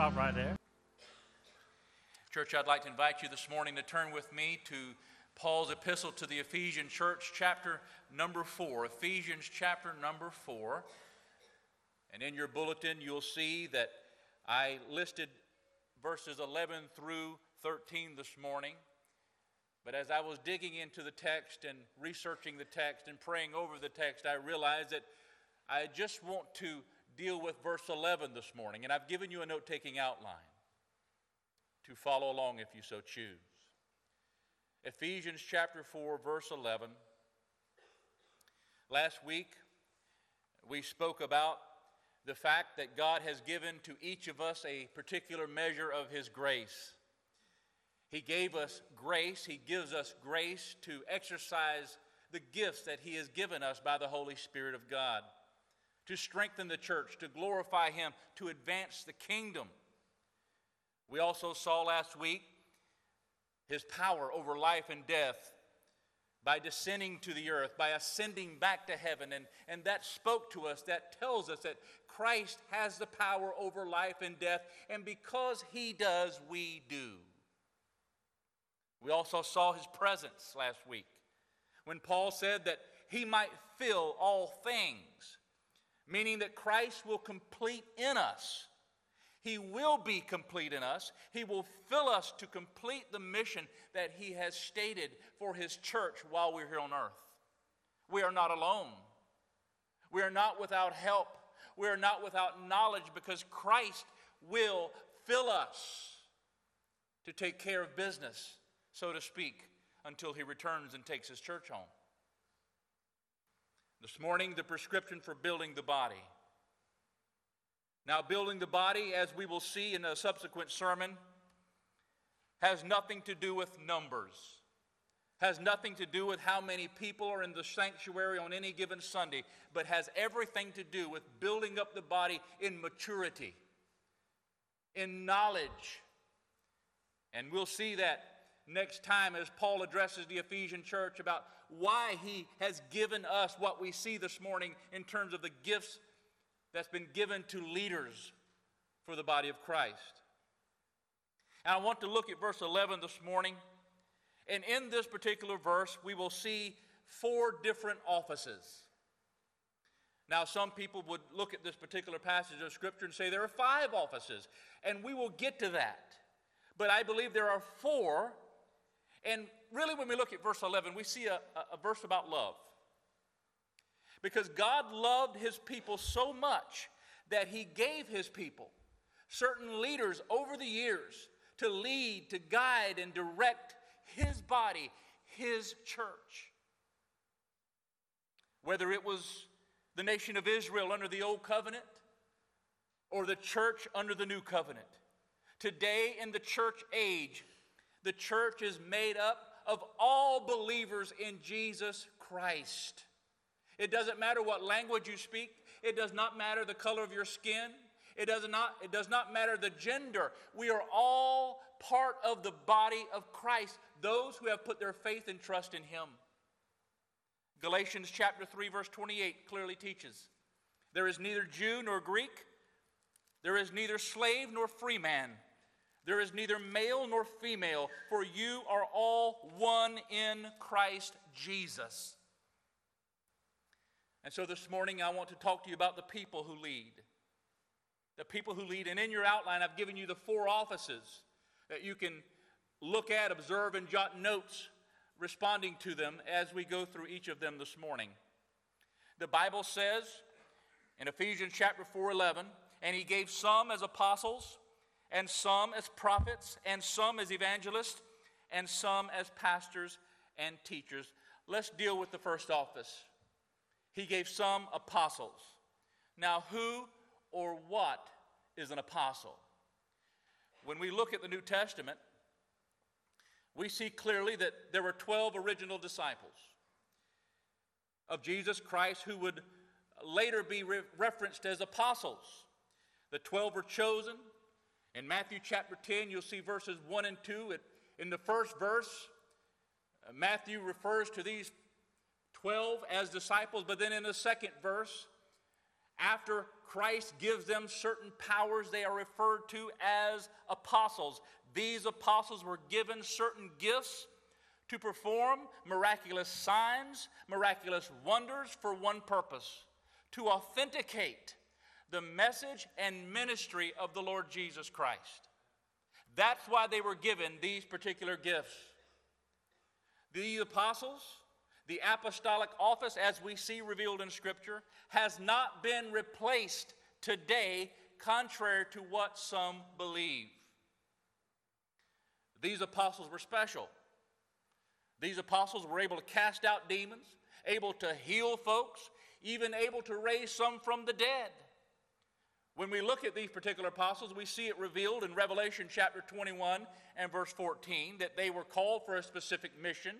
stop right there. Church, I'd like to invite you this morning to turn with me to Paul's epistle to the Ephesian church, chapter number 4. Ephesians chapter number 4. And in your bulletin, you'll see that I listed verses 11 through 13 this morning. But as I was digging into the text and researching the text and praying over the text, I realized that I just want to deal with verse 11 this morning. And I've given you a note-taking outline to follow along if you so choose. Ephesians chapter 4, verse 11. Last week, we spoke about the fact that God has given to each of us a particular measure of His grace. He gave us grace. He gives us grace to exercise the gifts that He has given us by the Holy Spirit of God, to strengthen the church, to glorify Him, to advance the kingdom. We also saw last week His power over life and death by descending to the earth, by ascending back to heaven. And that spoke to us, that tells us that Christ has the power over life and death. And because He does, we do. We also saw His presence last week when Paul said that He might fill all things, meaning that Christ will complete in us. He will be complete in us. He will fill us to complete the mission that He has stated for His church while we're here on earth. We are not alone. We are not without help. We are not without knowledge, because Christ will fill us to take care of business, so to speak, until He returns and takes His church home. This morning, the prescription for building the body. Now, building the body, as we will see in a subsequent sermon, has nothing to do with numbers, has nothing to do with how many people are in the sanctuary on any given Sunday, but has everything to do with building up the body in maturity, in knowledge. And we'll see that next time as Paul addresses the Ephesian church about why he has given us what we see this morning in terms of the gifts that's been given to leaders for the body of Christ. And I want to look at verse 11 this morning. And in this particular verse, we will see 4 different offices. Now, some people would look at this particular passage of Scripture and say there are 5 offices. And we will get to that. But I believe there are 4. And really, when we look at verse 11, we see a verse about love. Because God loved His people so much that He gave His people certain leaders over the years to lead, to guide, and direct His body, His church. Whether it was the nation of Israel under the Old Covenant or the church under the New Covenant. Today in the church age, the church is made up of all believers in Jesus Christ. It doesn't matter what language you speak. It does not matter the color of your skin. It does not matter the gender. We are all part of the body of Christ, those who have put their faith and trust in Him. Galatians chapter 3, verse 28 clearly teaches, there is neither Jew nor Greek. There is neither slave nor free man. There is neither male nor female, for you are all one in Christ Jesus. And so this morning I want to talk to you about the people who lead. The people who lead. And in your outline I've given you the 4 offices that you can look at, observe, and jot notes responding to them as we go through each of them this morning. The Bible says in Ephesians chapter 4:11, and He gave some as apostles, and some as prophets, and some as evangelists, and some as pastors and teachers. Let's deal with the first office. He gave some apostles. Now, who or what is an apostle? When we look at the New Testament, we see clearly that there were 12 original disciples of Jesus Christ who would later be referenced as apostles. The 12 were chosen. In Matthew chapter 10, you'll see verses 1 and 2. In the first verse, Matthew refers to these 12 as disciples, but then in the second verse, After Christ gives them certain powers, they are referred to as apostles. These apostles were given certain gifts to perform miraculous signs, miraculous wonders for one purpose: to authenticate the message and ministry of the Lord Jesus Christ. That's why they were given these particular gifts. The apostles, the apostolic office, as we see revealed in Scripture, has not been replaced today, contrary to what some believe. These apostles were special. These apostles were able to cast out demons, able to heal folks, even able to raise some from the dead. When we look at these particular apostles, we see it revealed in Revelation chapter 21 and verse 14 that they were called for a specific mission.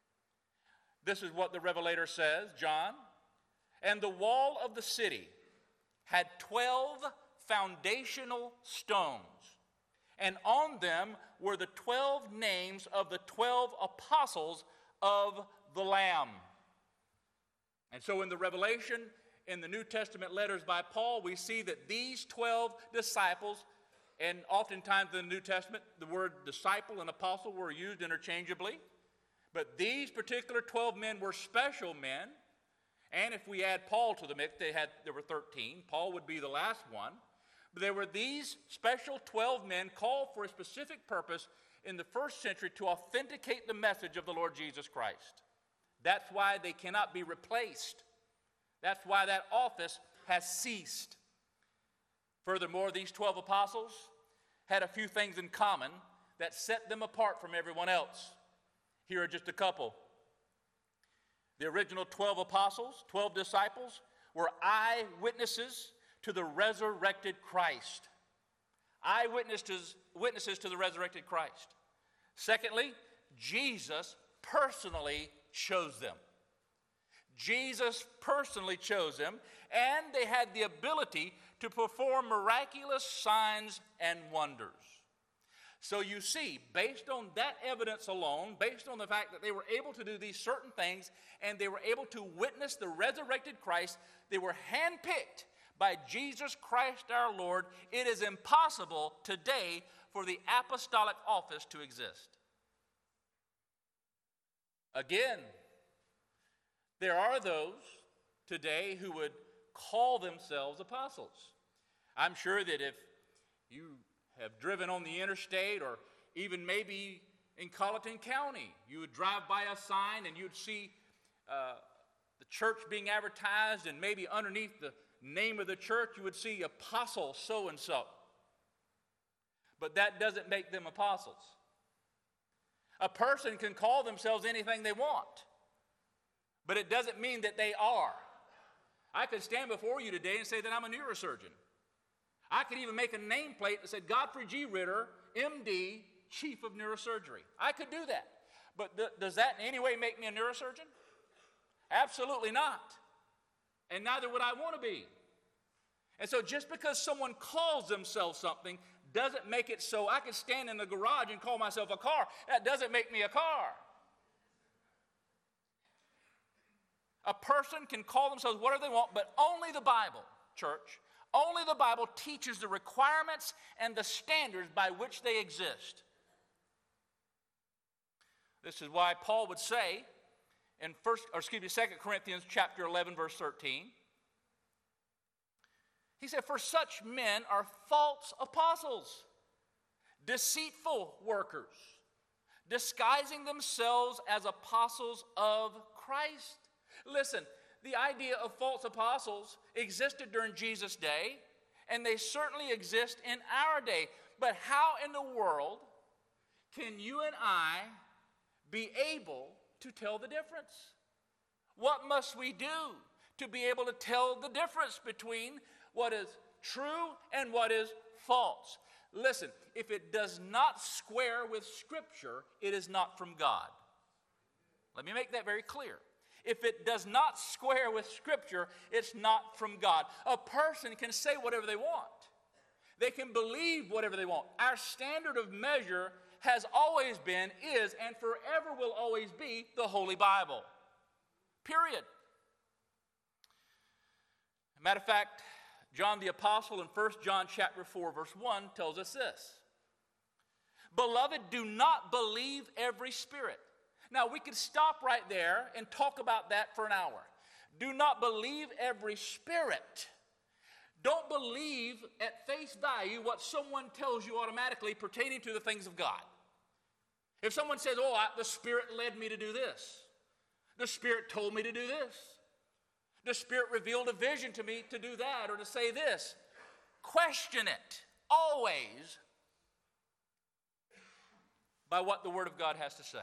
This is what the Revelator says, John. And the wall of the city had 12 foundational stones, and on them were the 12 names of the 12 apostles of the Lamb. And so in the Revelation, in the New Testament letters by Paul, we see that these 12 disciples, and oftentimes in the New Testament, the word disciple and apostle were used interchangeably. But these particular 12 men were special men. And if we add Paul to the mix, there were 13. Paul would be the last one. But there were these special 12 men called for a specific purpose in the first century to authenticate the message of the Lord Jesus Christ. That's why they cannot be replaced. That's why that office has ceased. Furthermore, these 12 apostles had a few things in common that set them apart from everyone else. Here are just a couple. The original 12 apostles, 12 disciples, were eyewitnesses to the resurrected Christ. Witnesses to the resurrected Christ. Secondly, Jesus personally chose them. Jesus personally chose them, and they had the ability to perform miraculous signs and wonders. So you see, based on that evidence alone, based on the fact that they were able to do these certain things, and they were able to witness the resurrected Christ, they were handpicked by Jesus Christ our Lord. It is impossible today for the apostolic office to exist. Again, there are those today who would call themselves apostles. I'm sure that if you have driven on the interstate, or even maybe in Colleton County, you would drive by a sign and you'd see the church being advertised, and maybe underneath the name of the church you would see Apostle so-and-so. But that doesn't make them apostles. A person can call themselves anything they want, but it doesn't mean that they are. I could stand before you today and say that I'm a neurosurgeon. I could even make a nameplate that said Godfrey G. Ritter, MD, Chief of Neurosurgery. I could do that. But does that in any way make me a neurosurgeon? Absolutely not. And neither would I want to be. And so just because someone calls themselves something doesn't make it so. I could stand in the garage and call myself a car. That doesn't make me a car. A person can call themselves whatever they want, but only the Bible, church, only the Bible teaches the requirements and the standards by which they exist. This is why Paul would say in 2 Corinthians chapter 11, verse 13, he said, "For such men are false apostles, deceitful workers, disguising themselves as apostles of Christ." Listen, the idea of false apostles existed during Jesus' day, and they certainly exist in our day. But how in the world can you and I be able to tell the difference? What must we do to be able to tell the difference between what is true and what is false? Listen, if it does not square with Scripture, it is not from God. Let me make that very clear. If it does not square with Scripture, it's not from God. A person can say whatever they want. They can believe whatever they want. Our standard of measure has always been, is, and forever will always be the Holy Bible. Period. Matter of fact, John the Apostle in 1 John chapter 4, verse 1 tells us this. Beloved, do not believe every spirit. Now, we could stop right there and talk about that for an hour. Do not believe every spirit. Don't believe at face value what someone tells you automatically pertaining to the things of God. If someone says, the Spirit led me to do this. The Spirit told me to do this. The Spirit revealed a vision to me to do that or to say this. Question it always by what the Word of God has to say.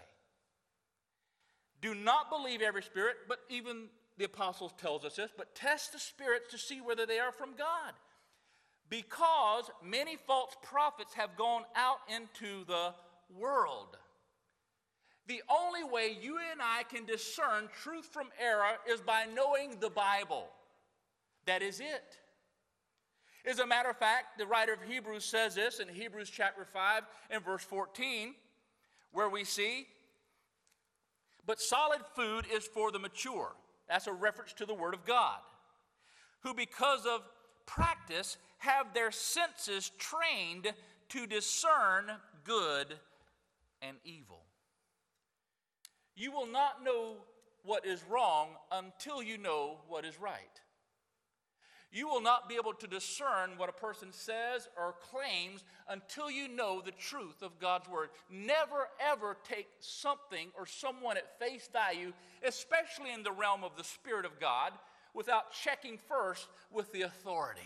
Do not believe every spirit, but even the apostles tells us this, but test the spirits to see whether they are from God. Because many false prophets have gone out into the world. The only way you and I can discern truth from error is by knowing the Bible. That is it. As a matter of fact, the writer of Hebrews says this in Hebrews chapter 5 and verse 14, where we see, but solid food is for the mature. That's a reference to the Word of God, who because of practice have their senses trained to discern good and evil. You will not know what is wrong until you know what is right. You will not be able to discern what a person says or claims until you know the truth of God's Word. Never, ever take something or someone at face value, especially in the realm of the Spirit of God, without checking first with the authority.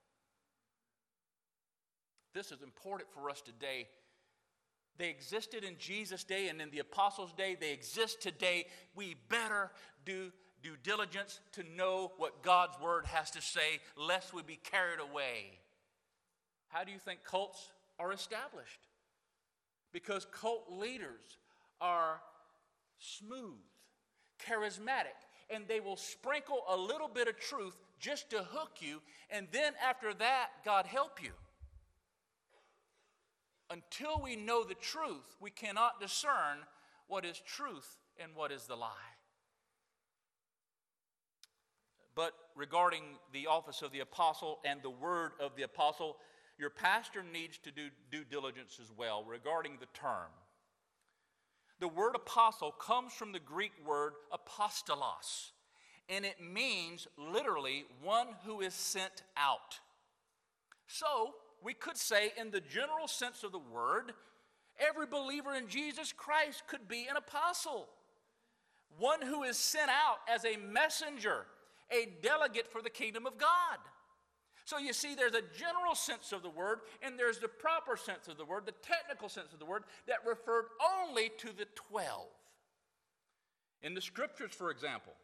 This is important for us today. They existed in Jesus' day and in the apostles' day. They exist today. We better do due diligence to know what God's Word has to say, lest we be carried away. How do you think cults are established? Because cult leaders are smooth, charismatic, and they will sprinkle a little bit of truth just to hook you, and then after that, God help you. Until we know the truth, we cannot discern what is truth and what is the lie. But regarding the office of the apostle and the word of the apostle, your pastor needs to do due diligence as well regarding the term. The word apostle comes from the Greek word apostolos, and it means literally one who is sent out. So, we could say in the general sense of the word, every believer in Jesus Christ could be an apostle. One who is sent out as a messenger, a delegate for the kingdom of God. So you see, there's a general sense of the word, and there's the proper sense of the word, the technical sense of the word, that referred only to the 12. In the scriptures, for example,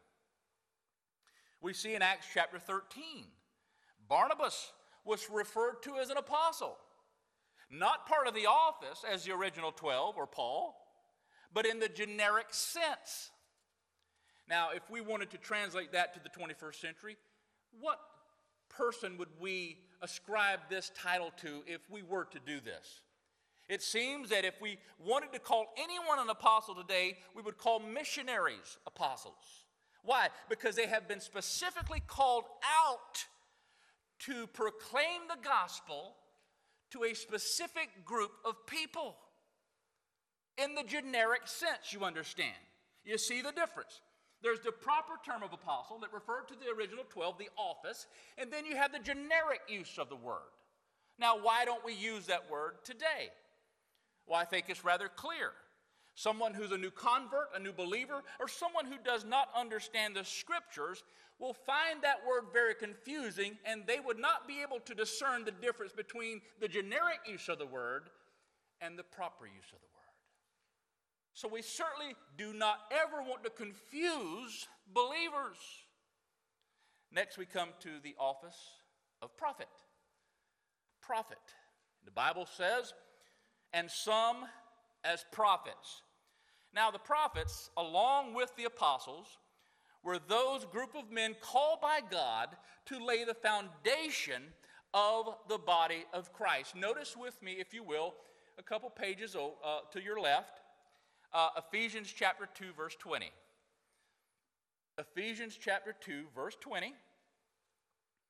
we see in Acts chapter 13, Barnabas was referred to as an apostle. Not part of the office as the original 12 or Paul, but in the generic sense. Now, if we wanted to translate that to the 21st century, what person would we ascribe this title to if we were to do this? It seems that if we wanted to call anyone an apostle today, we would call missionaries apostles. Why? Because they have been specifically called out to proclaim the gospel to a specific group of people. In the generic sense, you understand. You see the difference. There's the proper term of apostle that referred to the original 12, the office, and then you have the generic use of the word. Now, why don't we use that word today? Well, I think it's rather clear. Someone who's a new convert, a new believer, or someone who does not understand the scriptures will find that word very confusing, and they would not be able to discern the difference between the generic use of the word and the proper use of the word. So we certainly do not ever want to confuse believers. Next, we come to the office of prophet. Prophet. The Bible says, and some as prophets. Now, the prophets, along with the apostles, were those group of men called by God to lay the foundation of the body of Christ. Notice with me, if you will, a couple pages to your left, Ephesians chapter 2, verse 20. Ephesians chapter 2, verse 20.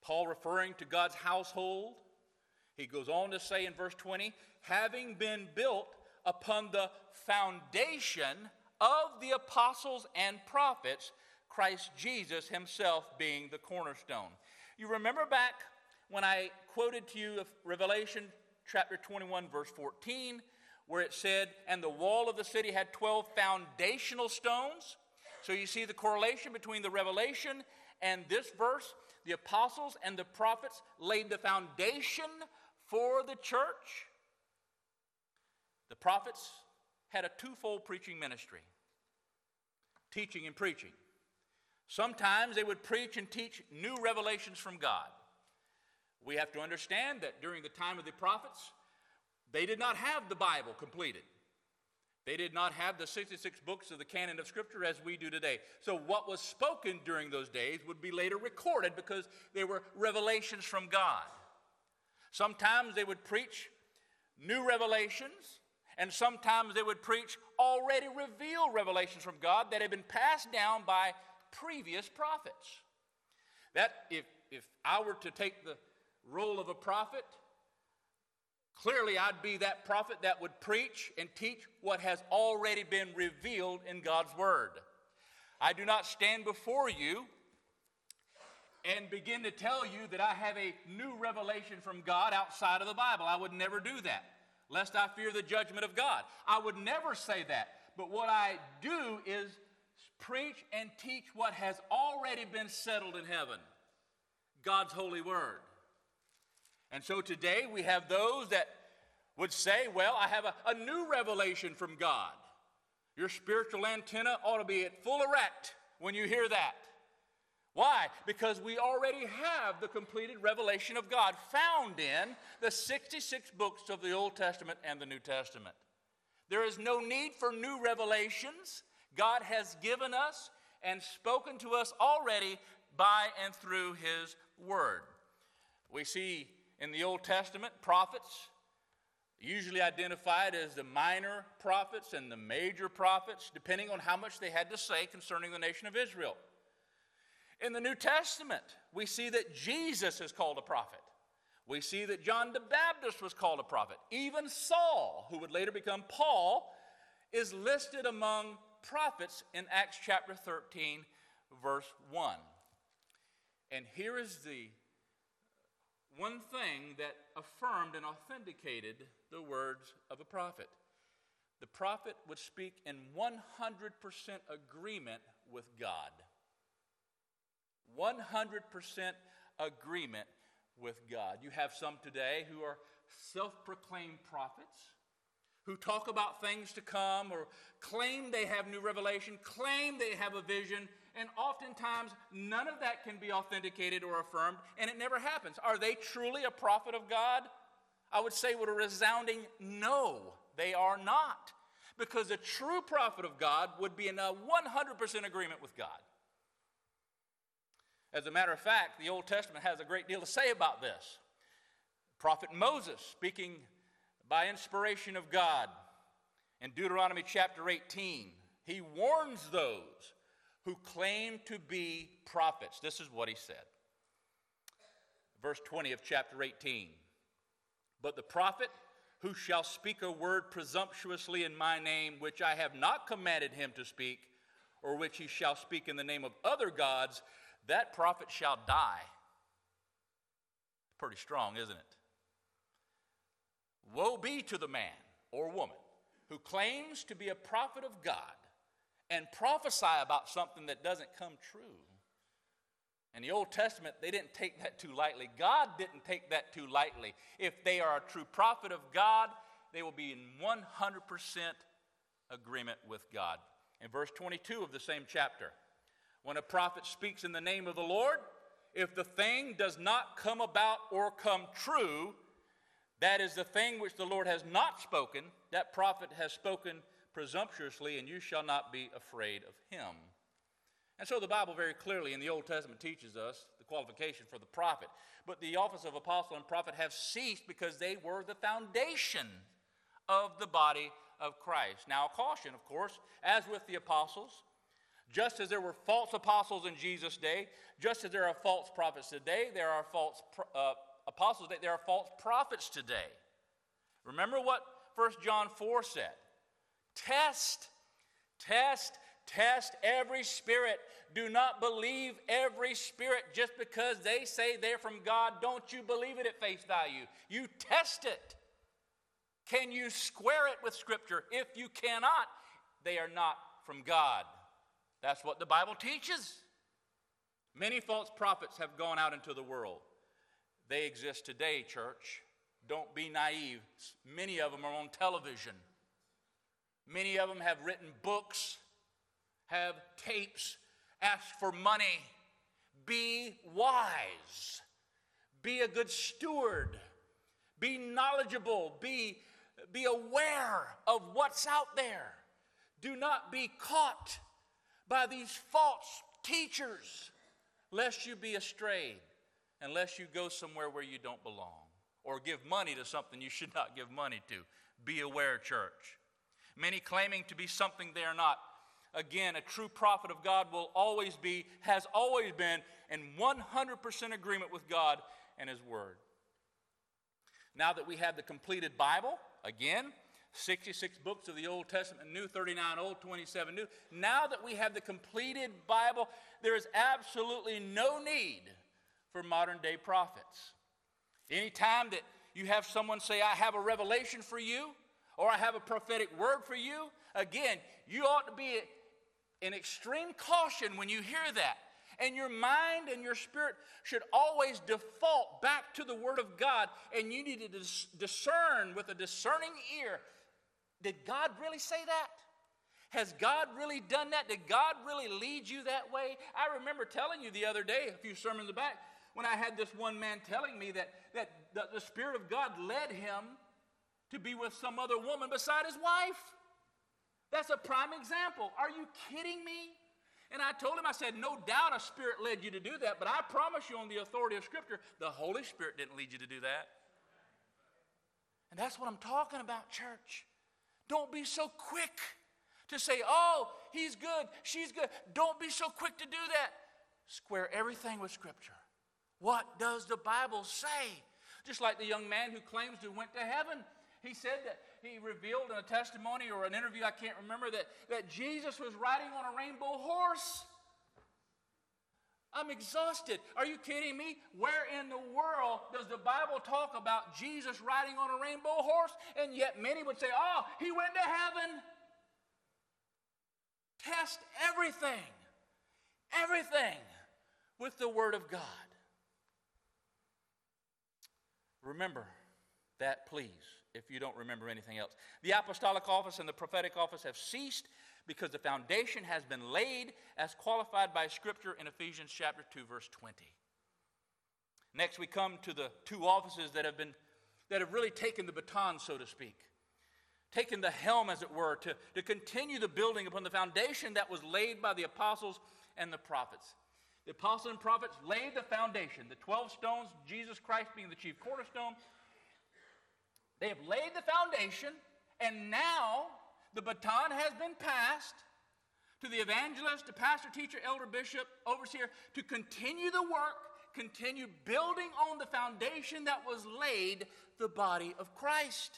Paul referring to God's household, he goes on to say in verse 20, having been built upon the foundation of the apostles and prophets, Christ Jesus himself being the cornerstone. You remember back when I quoted to you of Revelation chapter 21, verse 14, where it said, and the wall of the city had 12 foundational stones. So you see the correlation between the Revelation and this verse. The apostles and the prophets laid the foundation for the church. The prophets had a twofold preaching ministry, teaching and preaching. Sometimes they would preach and teach new revelations from God. We have to understand that during the time of the prophets, they did not have the Bible completed. They did not have the 66 books of the canon of Scripture as we do today. So what was spoken during those days would be later recorded because they were revelations from God. Sometimes they would preach new revelations, and sometimes they would preach already revealed revelations from God that had been passed down by previous prophets. That if I were to take the role of a prophet, clearly I'd be that prophet that would preach and teach what has already been revealed in God's Word. I do not stand before you and begin to tell you that I have a new revelation from God outside of the Bible. I would never do that, lest I fear the judgment of God. I would never say that. But what I do is preach and teach what has already been settled in heaven, God's holy Word. And so today we have those that would say, well, I have a new revelation from God. Your spiritual antenna ought to be at full erect when you hear that. Why? Because we already have the completed revelation of God found in the 66 books of the Old Testament and the New Testament. There is no need for new revelations. God has given us and spoken to us already by and through His Word. We see in the Old Testament prophets usually identified as the minor prophets and the major prophets, depending on how much they had to say concerning the nation of Israel. In the New Testament, we see that Jesus is called a prophet. We see that John the Baptist was called a prophet. Even Saul, who would later become Paul, is listed among prophets in Acts chapter 13, verse 1. And here is the one thing that affirmed and authenticated the words of a prophet. The prophet would speak in 100% agreement with God. 100% agreement with God. You have some today who are self-proclaimed prophets, who talk about things to come or claim they have new revelation, claim they have a vision, and oftentimes none of that can be authenticated or affirmed, and it never happens. Are they truly a prophet of God? I would say with a resounding no, they are not. Because a true prophet of God would be in a 100% agreement with God. As a matter of fact, the Old Testament has a great deal to say about this. Prophet Moses, speaking by inspiration of God, in Deuteronomy chapter 18, he warns those who claim to be prophets. This is what he said. Verse 20 of chapter 18. But the prophet who shall speak a word presumptuously in my name, which I have not commanded him to speak, or which he shall speak in the name of other gods, that prophet shall die. Pretty strong, isn't it? Woe be to the man or woman who claims to be a prophet of God and prophesy about something that doesn't come true. In the Old Testament, they didn't take that too lightly. God didn't take that too lightly. If they are a true prophet of God, they will be in 100% agreement with God. In verse 22 of the same chapter, when a prophet speaks in the name of the Lord, if the thing does not come about or come true, that is the thing which the Lord has not spoken, that prophet has spoken presumptuously, and you shall not be afraid of him. And so the Bible very clearly in the Old Testament teaches us the qualification for the prophet. But the office of apostle and prophet have ceased because they were the foundation of the body of Christ. Now, a caution, of course, as with the apostles, Just as there were false apostles in Jesus' day, just as there are false prophets today, there are false apostles today, there are false prophets today. Remember what 1 John 4 said. Test every spirit. Do not believe every spirit just because they say they're from God. Don't you believe it at face value. You test it. Can you square it with Scripture? If you cannot, they are not from God. That's what the Bible teaches. Many false prophets have gone out into the world. They exist today, church. Don't be naive. Many of them are on television. Many of them have written books, have tapes, ask for money. Be wise. Be a good steward. Be knowledgeable. Be aware of what's out there. Do not be caught by these false teachers, lest you be astray, unless you go somewhere where you don't belong, or give money to something you should not give money to. Be aware, church. Many claiming to be something they are not. Again, a true prophet of God will always be, has always been, in 100% agreement with God and His Word. Now that we have the completed Bible, again, 66 books of the Old Testament New, 39 Old, 27 New. Now that we have the completed Bible, there is absolutely no need for modern day prophets. Anytime that you have someone say, I have a revelation for you, or I have a prophetic word for you, again, you ought to be in extreme caution when you hear that. And your mind and your spirit should always default back to the Word of God, and you need to discern with a discerning ear. Did God really say that? Has God really done that? Did God really lead you that way? I remember telling you the other day, a few sermons back, when I had this one man telling me that the Spirit of God led him to be with some other woman beside his wife. That's a prime example. Are you kidding me? And I told him, I said, no doubt a spirit led you to do that, but I promise you on the authority of Scripture, the Holy Spirit didn't lead you to do that. And that's what I'm talking about, church. Don't be so quick to say, oh, he's good, she's good. Don't be so quick to do that. Square everything with Scripture. What does the Bible say? Just like the young man who claims to went to heaven. He said that he revealed in a testimony or an interview, I can't remember, that Jesus was riding on a rainbow horse. I'm exhausted. Are you kidding me? Where in the world does the Bible talk about Jesus riding on a rainbow horse? And yet many would say, oh, he went to heaven. Test everything with the Word of God. Remember that, please, if you don't remember anything else. The apostolic office and the prophetic office have ceased because the foundation has been laid as qualified by Scripture in Ephesians chapter 2, verse 20. Next, we come to the two offices that have really taken the baton, so to speak. Taken the helm, as it were, to continue the building upon the foundation that was laid by the apostles and the prophets. The apostles and prophets laid the foundation, the 12 stones, Jesus Christ being the chief cornerstone. They have laid the foundation, and now the baton has been passed to the evangelist, to pastor, teacher, elder, bishop, overseer, to continue the work, continue building on the foundation that was laid, the body of Christ.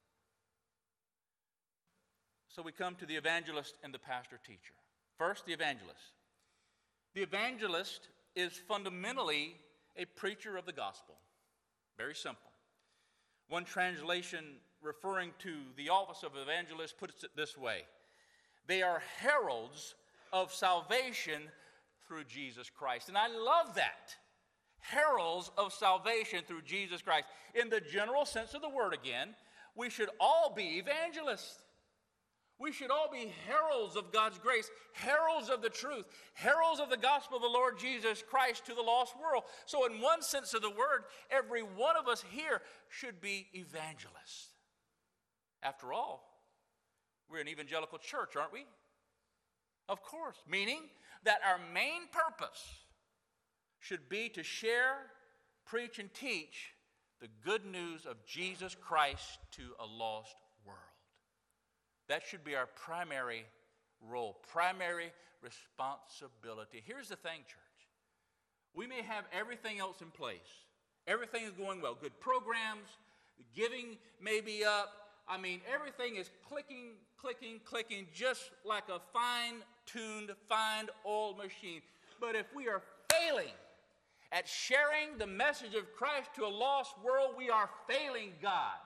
So we come to the evangelist and the pastor, teacher. First, the evangelist. The evangelist is fundamentally a preacher of the gospel. Very simple. One translation referring to the office of evangelist puts it this way. They are heralds of salvation through Jesus Christ. And I love that. Heralds of salvation through Jesus Christ. In the general sense of the word again, we should all be evangelists. We should all be heralds of God's grace, heralds of the truth, heralds of the gospel of the Lord Jesus Christ to the lost world. So in one sense of the word, every one of us here should be evangelists. After all, we're an evangelical church, aren't we? Of course, meaning that our main purpose should be to share, preach, and teach the good news of Jesus Christ to a lost world. That should be our primary role, primary responsibility. Here's the thing, church. We may have everything else in place. Everything is going well. Good programs, giving may be up. I mean, everything is clicking, just like a fine-tuned, fine-oiled machine. But if we are failing at sharing the message of Christ to a lost world, we are failing God.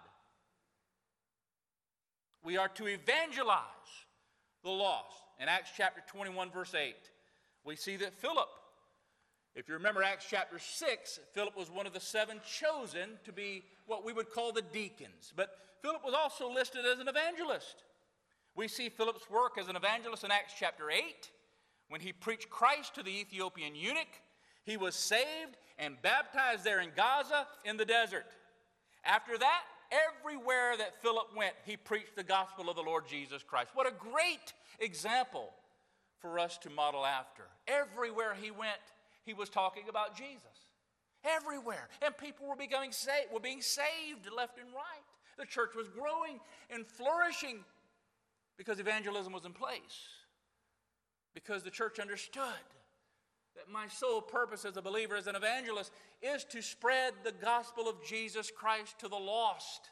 We are to evangelize the lost. In Acts chapter 21, verse 8, we see that Philip, if you remember Acts chapter 6, Philip was one of the 7 chosen to be what we would call the deacons. But Philip was also listed as an evangelist. We see Philip's work as an evangelist in Acts chapter 8. When he preached Christ to the Ethiopian eunuch, he was saved and baptized there in Gaza in the desert. After that, everywhere that Philip went, he preached the gospel of the Lord Jesus Christ. What a great example for us to model after. Everywhere he went, he was talking about Jesus. Everywhere. And people were being saved left and right. The church was growing and flourishing because evangelism was in place. Because the church understood that my sole purpose as a believer, as an evangelist, is to spread the gospel of Jesus Christ to the lost.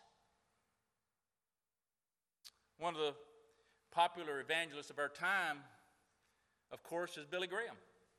One of the popular evangelists of our time, of course, is Billy Graham.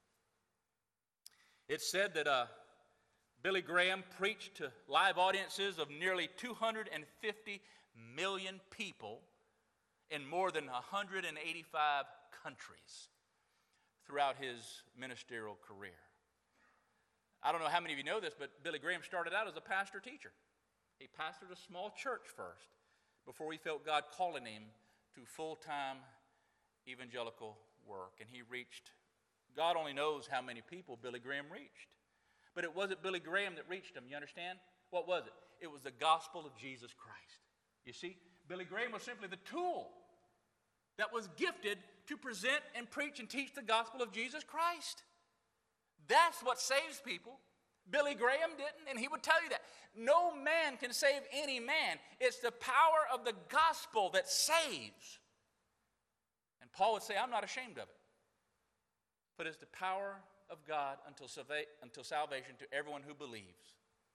It's said that Billy Graham preached to live audiences of nearly 250 million people in more than 185 countries throughout his ministerial career. I don't know how many of you know this, but Billy Graham started out as a pastor-teacher. He pastored a small church first before he felt God calling him to full-time evangelical work. And he reached, God only knows how many people Billy Graham reached. But it wasn't Billy Graham that reached them, you understand? What was it? It was the gospel of Jesus Christ. You see, Billy Graham was simply the tool that was gifted to present and preach and teach the gospel of Jesus Christ. That's what saves people. Billy Graham didn't, and he would tell you that. No man can save any man. It's the power of the gospel that saves. And Paul would say, I'm not ashamed of it. But it's the power of God until salvation to everyone who believes.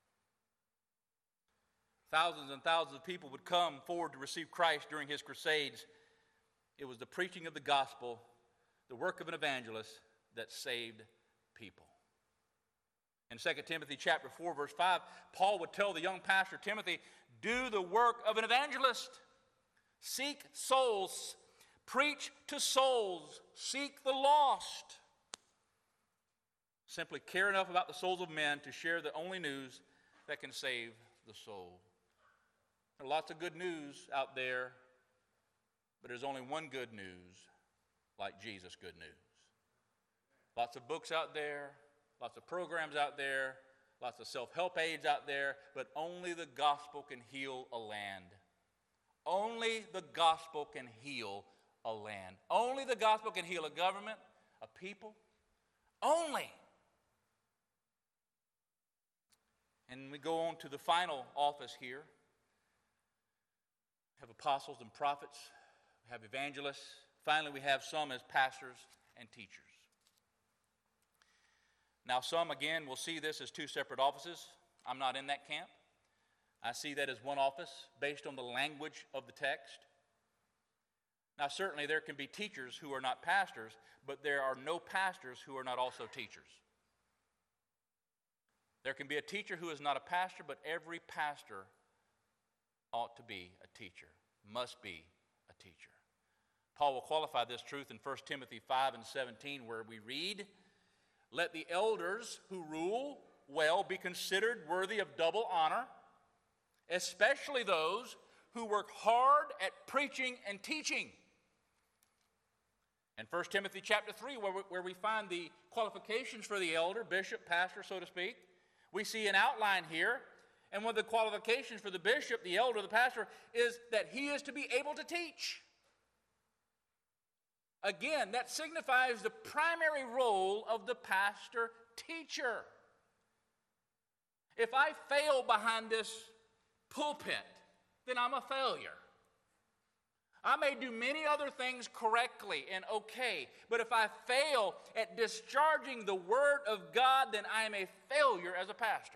Thousands and thousands of people would come forward to receive Christ during his crusades. It was the preaching of the gospel, the work of an evangelist, that saved people. In 2 Timothy chapter 4, verse 5, Paul would tell the young pastor Timothy, do the work of an evangelist. Seek souls. Preach to souls. Seek the lost. Simply care enough about the souls of men to share the only news that can save the soul. There are lots of good news out there, but there's only one good news like Jesus' good news. Lots of books out there, lots of programs out there, lots of self-help aids out there, but only the gospel can heal a land. Only the gospel can heal a land. Only the gospel can heal a government, a people. Only. And we go on to the final office here. We have apostles and prophets. We have evangelists. Finally, we have some as pastors and teachers. Now, some, again, will see this as two separate offices. I'm not in that camp. I see that as one office based on the language of the text. Now, certainly there can be teachers who are not pastors, but there are no pastors who are not also teachers. There can be a teacher who is not a pastor, but every pastor ought to be a teacher, must be a teacher. Paul will qualify this truth in 1 Timothy 5 and 17, where we read, let the elders who rule well be considered worthy of double honor, especially those who work hard at preaching and teaching. In 1 Timothy chapter 3, where we find the qualifications for the elder, bishop, pastor, so to speak, we see an outline here. And one of the qualifications for the bishop, the elder, the pastor, is that he is to be able to teach. Again, that signifies the primary role of the pastor-teacher. If I fail behind this pulpit, then I'm a failure. I may do many other things correctly and okay, but if I fail at discharging the Word of God, then I am a failure as a pastor.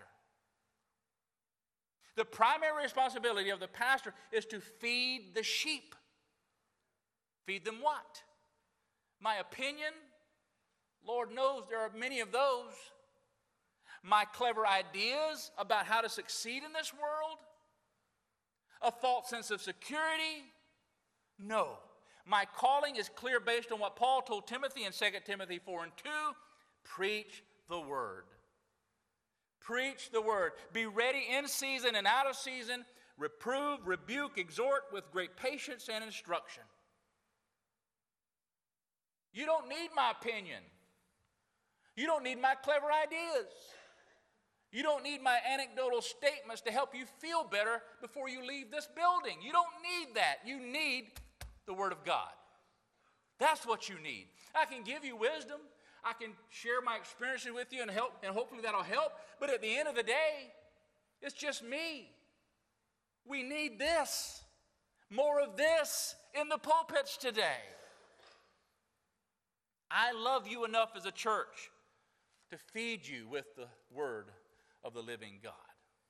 The primary responsibility of the pastor is to feed the sheep. Feed them what? My opinion? Lord knows there are many of those. My clever ideas about how to succeed in this world? A false sense of security? No. My calling is clear based on what Paul told Timothy in 2 Timothy 4:2. Preach the Word. Preach the Word. Be ready in season and out of season. Reprove, rebuke, exhort with great patience and instruction. You don't need my opinion. You don't need my clever ideas. You don't need my anecdotal statements to help you feel better before you leave this building. You don't need that. You need the Word of God. That's what you need. I can give you wisdom. I can share my experiences with you and help, and hopefully that'll help. But at the end of the day, it's just me. We need this. More of this in the pulpits today. I love you enough as a church to feed you with the Word of the living God.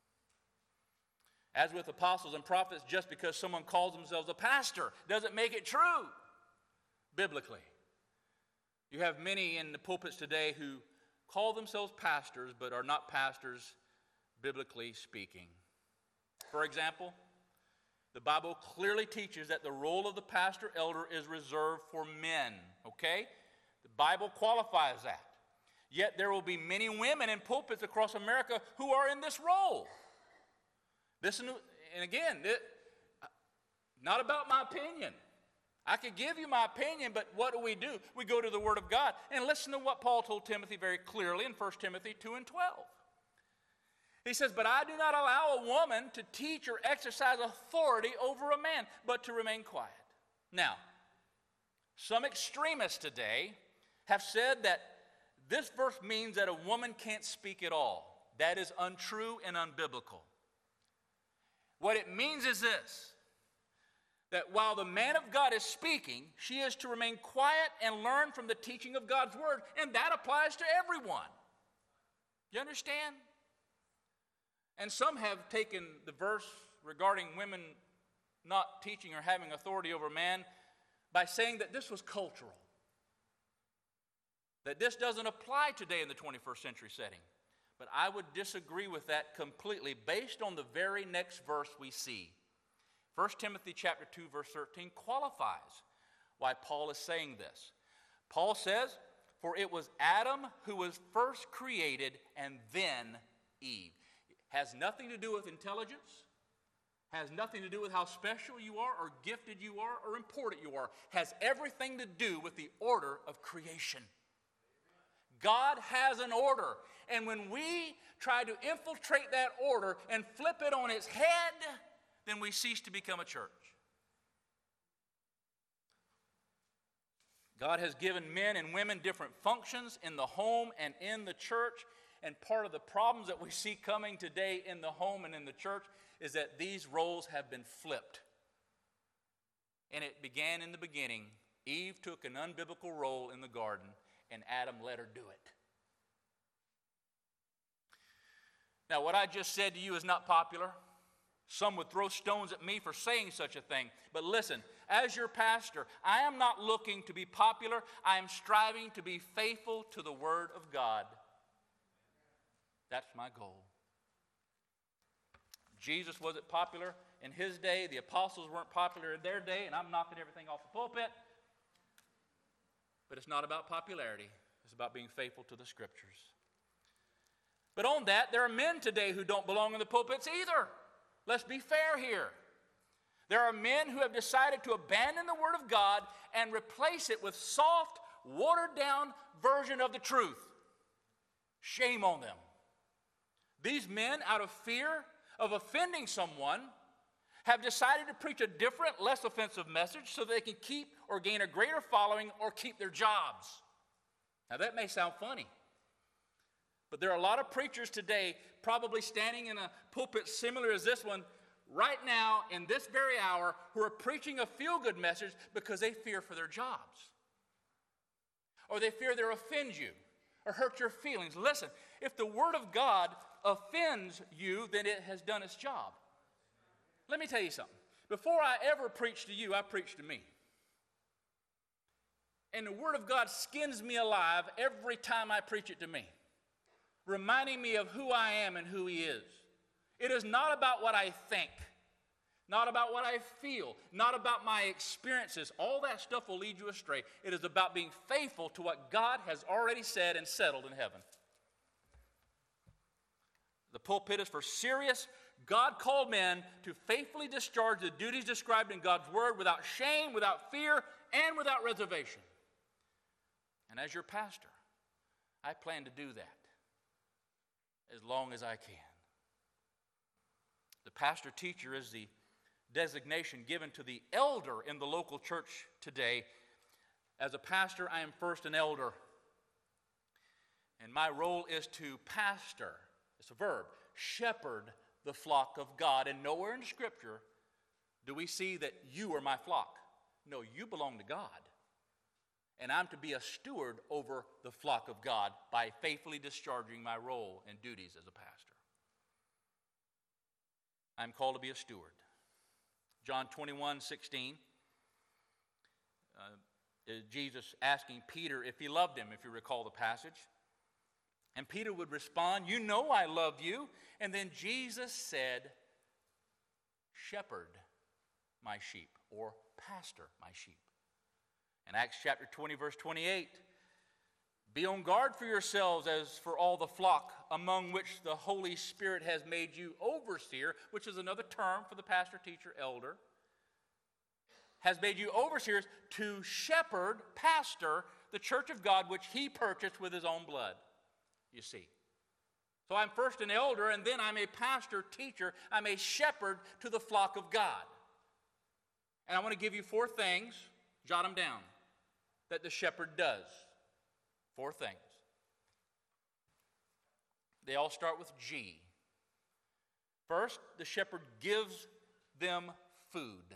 As with apostles and prophets, just because someone calls themselves a pastor doesn't make it true biblically. You have many in the pulpits today who call themselves pastors but are not pastors biblically speaking. For example, the Bible clearly teaches that the role of the pastor elder is reserved for men, okay? The Bible qualifies that. Yet there will be many women in pulpits across America who are in this role. Listen, and again, not about my opinion. I could give you my opinion, but what do? We go to the Word of God and listen to what Paul told Timothy very clearly in 1 Timothy 2:12. He says, "But I do not allow a woman to teach or exercise authority over a man, but to remain quiet." Now, some extremists today have said that this verse means that a woman can't speak at all. That is untrue and unbiblical. What it means is this, that while the man of God is speaking, she is to remain quiet and learn from the teaching of God's Word, and that applies to everyone. You understand? And some have taken the verse regarding women not teaching or having authority over man by saying that this was cultural, that this doesn't apply today in the 21st century setting. But I would disagree with that completely based on the very next verse we see. 1 Timothy chapter 2, verse 13 qualifies why Paul is saying this. Paul says, "For it was Adam who was first created and then Eve." It has nothing to do with intelligence, has nothing to do with how special you are or gifted you are or important you are. Has everything to do with the order of creation. God has an order, and when we try to infiltrate that order and flip it on its head, then we cease to become a church. God has given men and women different functions in the home and in the church, and part of the problems that we see coming today in the home and in the church is that these roles have been flipped. And it began in the beginning. Eve took an unbiblical role in the garden, and Adam let her do it. Now, what I just said to you is not popular. Some would throw stones at me for saying such a thing. But listen, as your pastor, I am not looking to be popular. I am striving to be faithful to the Word of God. That's my goal. Jesus wasn't popular in his day. The apostles weren't popular in their day, and I'm knocking everything off the pulpit. But it's not about popularity. It's about being faithful to the Scriptures. But on that, there are men today who don't belong in the pulpits either. Let's be fair here. There are men who have decided to abandon the Word of God and replace it with soft, watered-down version of the truth. Shame on them. These men, out of fear of offending someone, have decided to preach a different, less offensive message so they can keep or gain a greater following or keep their jobs. Now that may sound funny, but there are a lot of preachers today probably standing in a pulpit similar as this one right now in this very hour who are preaching a feel-good message because they fear for their jobs. Or they fear they'll offend you or hurt your feelings. Listen, if the Word of God offends you, then it has done its job. Let me tell you something. Before I ever preach to you, I preach to me. And the Word of God skins me alive every time I preach it to me, reminding me of who I am and who He is. It is not about what I think, not about what I feel, not about my experiences. All that stuff will lead you astray. It is about being faithful to what God has already said and settled in heaven. The pulpit is for serious. God called men to faithfully discharge the duties described in God's Word without shame, without fear, and without reservation. And as your pastor, I plan to do that as long as I can. The pastor-teacher is the designation given to the elder in the local church today. As a pastor, I am first an elder. And my role is to pastor, it's a verb, shepherd the flock of God. And nowhere in Scripture do we see that you are my flock. No, you belong to God. And I'm to be a steward over the flock of God by faithfully discharging my role and duties as a pastor. I'm called to be a steward. John 21:16, Jesus asking Peter if he loved him, if you recall the passage. And Peter would respond, "You know I love you." And then Jesus said, "Shepherd my sheep," or pastor my sheep. In Acts chapter 20, verse 28, "Be on guard for yourselves as for all the flock among which the Holy Spirit has made you overseer," which is another term for the pastor, teacher, elder, "has made you overseers to shepherd, pastor, the church of God, which He purchased with His own blood." You see. So I'm first an elder, and then I'm a pastor, teacher. I'm a shepherd to the flock of God. And I want to give you 4 things, jot them down, that the shepherd does. 4 things. They all start with G. First, the shepherd gives them food.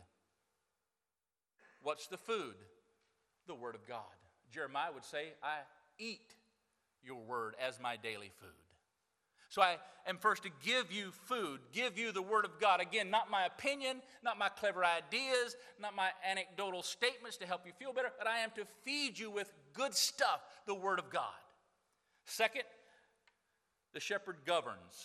What's the food? The Word of God. Jeremiah would say, "I eat your word as my daily food." So I am first to give you food, give you the Word of God. Again, not my opinion, not my clever ideas, not my anecdotal statements to help you feel better, but I am to feed you with good stuff, the Word of God. Second, the shepherd governs.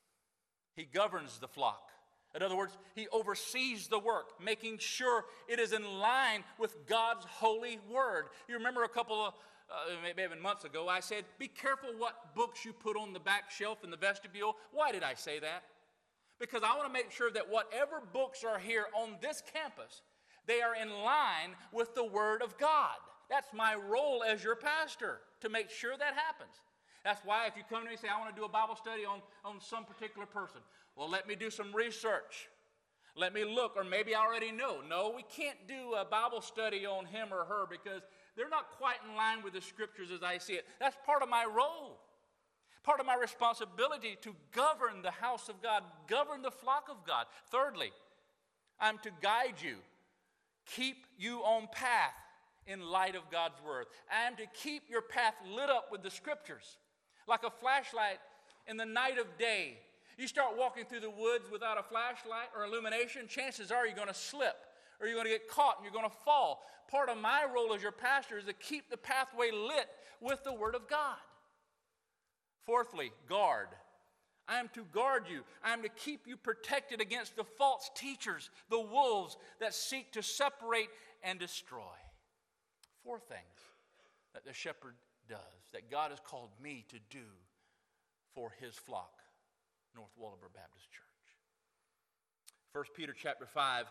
He governs the flock. In other words, he oversees the work, making sure it is in line with God's holy word. You remember a couple of maybe months ago, I said, be careful what books you put on the back shelf in the vestibule. Why did I say that? Because I want to make sure that whatever books are here on this campus, they are in line with the Word of God. That's my role as your pastor, to make sure that happens. That's why if you come to me and say, I want to do a Bible study on some particular person, well, let me do some research. Let me look, or maybe I already know. No, we can't do a Bible study on him or her because they're not quite in line with the Scriptures as I see it. That's part of my role, part of my responsibility to govern the house of God, govern the flock of God. Thirdly, I'm to guide you, keep you on path in light of God's Word. I am to keep your path lit up with the Scriptures, like a flashlight in the night of day. You start walking through the woods without a flashlight or illumination, chances are you're going to slip, or you're going to get caught and you're going to fall. Part of my role as your pastor is to keep the pathway lit with the Word of God. Fourthly, guard. I am to guard you. I am to keep you protected against the false teachers, the wolves that seek to separate and destroy. 4 things that the shepherd does, that God has called me to do for His flock, North Wallenberg Baptist Church. 1 Peter chapter 5,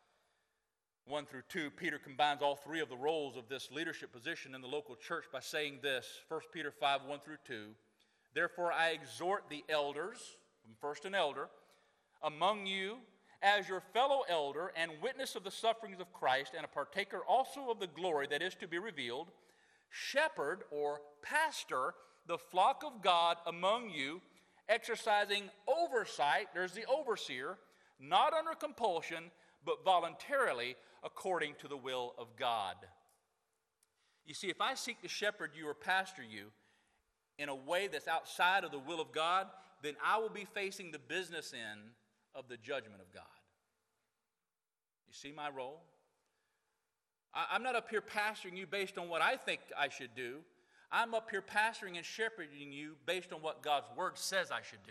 1 through 2, Peter combines all 3 of the roles of this leadership position in the local church by saying this, 1 Peter 5, 1 through 2, "Therefore I exhort the elders," I'm first an elder, "among you as your fellow elder and witness of the sufferings of Christ and a partaker also of the glory that is to be revealed, shepherd or pastor the flock of God among you, exercising oversight," there's the overseer, not under compulsion, but voluntarily according to the will of God. You see, if I seek to shepherd you or pastor you in a way that's outside of the will of God, then I will be facing the business end of the judgment of God. You see my role? I'm not up here pastoring you based on what I think I should do. I'm up here pastoring and shepherding you based on what God's Word says I should do.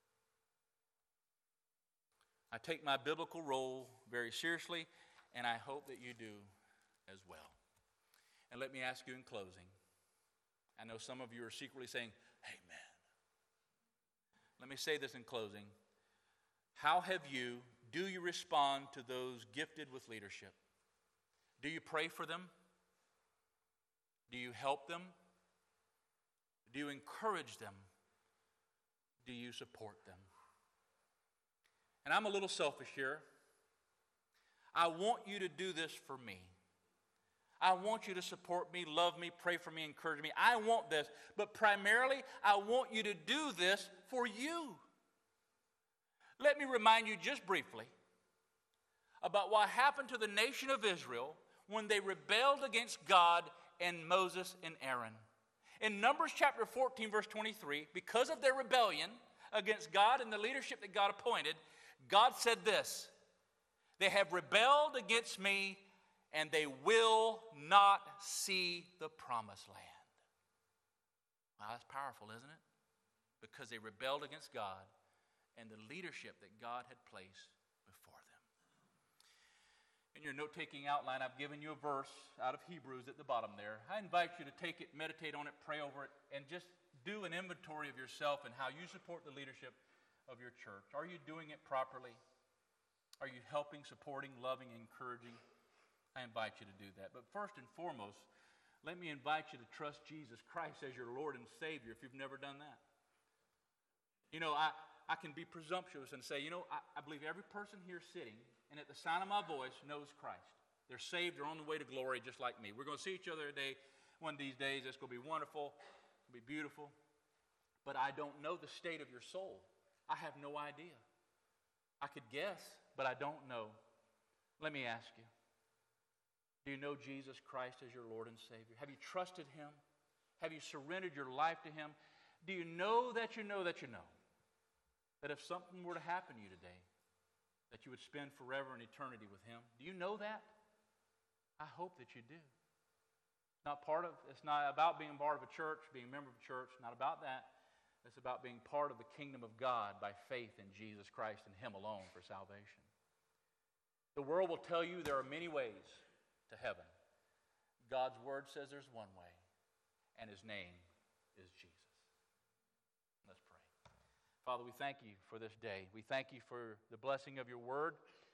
I take my biblical role very seriously, and I hope that you do as well. And let me ask you in closing. I know some of you are secretly saying, Amen. Let me say this in closing. How do you respond to those gifted with leadership? Do you pray for them? Do you help them? Do you encourage them? Do you support them? And I'm a little selfish here. I want you to do this for me. I want you to support me, love me, pray for me, encourage me. I want this. But primarily, I want you to do this for you. Let me remind you just briefly about what happened to the nation of Israel when they rebelled against God and Moses and Aaron. In Numbers chapter 14, verse 23, because of their rebellion against God and the leadership that God appointed, God said this, "They have rebelled against me, and they will not see the promised land." Wow, that's powerful, isn't it? Because they rebelled against God and the leadership that God had placed before them. In your note-taking outline, I've given you a verse out of Hebrews at the bottom there. I invite you to take it, meditate on it, pray over it, and just do an inventory of yourself and how you support the leadership of your church. Are you doing it properly? Are you helping, supporting, loving, encouraging? I invite you to do that. But first and foremost, let me invite you to trust Jesus Christ as your Lord and Savior if you've never done that. You know, I can be presumptuous and say, I believe every person here sitting and at the sound of my voice knows Christ. They're saved, they're on the way to glory just like me. We're going to see each other one of these days. It's going to be wonderful, it's going to be beautiful. But I don't know the state of your soul. I have no idea. I could guess, but I don't know. Let me ask you. Do you know Jesus Christ as your Lord and Savior? Have you trusted Him? Have you surrendered your life to Him? Do you know that you know that you know that if something were to happen to you today, that you would spend forever in eternity with Him? Do you know that? I hope that you do. It's not about being part of a church, being a member of a church, not about that. It's about being part of the kingdom of God by faith in Jesus Christ and Him alone for salvation. The world will tell you there are many ways to heaven. God's Word says there's one way, and His name is Jesus. Let's pray. Father, we thank you for this day. We thank you for the blessing of your Word.